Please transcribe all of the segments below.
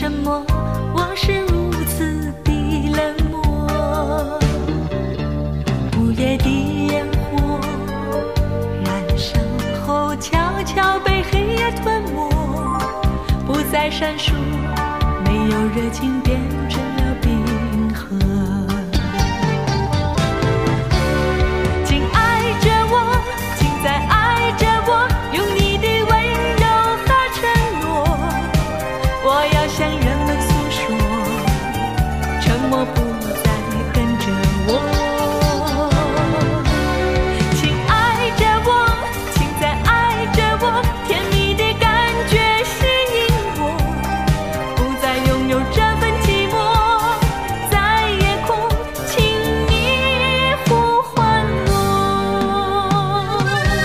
什么我是如此的冷漠？午夜的烟火燃烧后悄悄被黑夜吞没，不再闪烁，没有热情变成了冰河。请爱着我，请再爱着我，用你的温柔和承诺，我要向人们诉说，沉默不再跟着我。请爱着我，请再爱着我，甜蜜的感觉吸引我，不再拥有这份寂寞，在夜空请你呼唤我。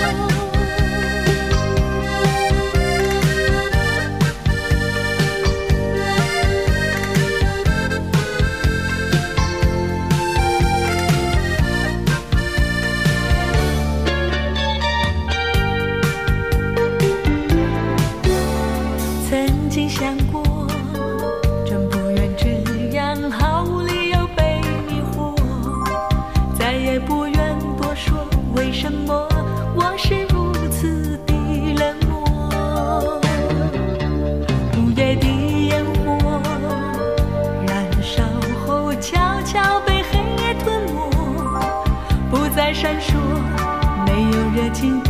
曾经想过，真不愿这样毫无理由被迷惑，再也不愿多说为什么我是如此的冷漠。午夜的烟火燃烧后悄悄被黑夜吞没，不再闪烁，没有热情